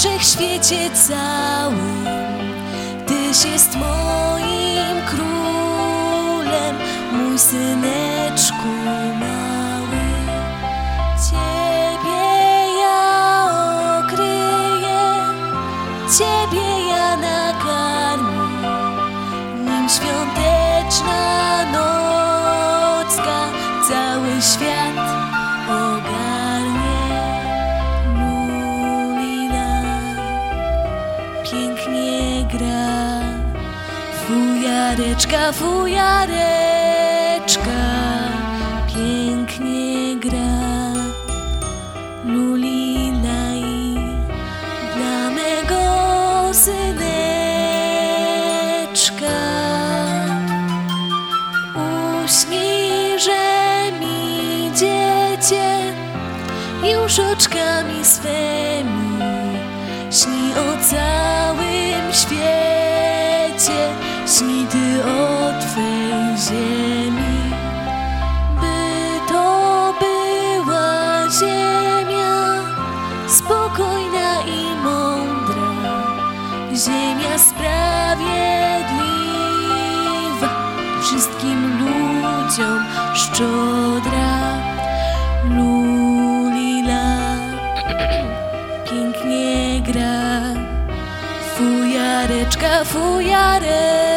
wszechświecie całym. Tyś jest moim królem, mój syneczku mały. Ciebie ja okryję, Ciebie ja nakarmię, nim świąteczna nocka cały świat ogarnie. Lulila pięknie gra, fujareczka, fujareczka pięknie gra. Lulila i dla mego syneczka uśnij, że mi dziecię już oczkami swymi śni o całym świecie, śni Ty o Twej ziemi. By to była ziemia spokojna i mądra, ziemia sprawiedliwa, wszystkim ludziom szczodra. Lulila pięknie gra, fujareczka, fujareczka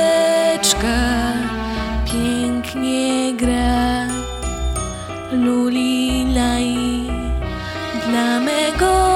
pięknie gra. Lulila i dla mego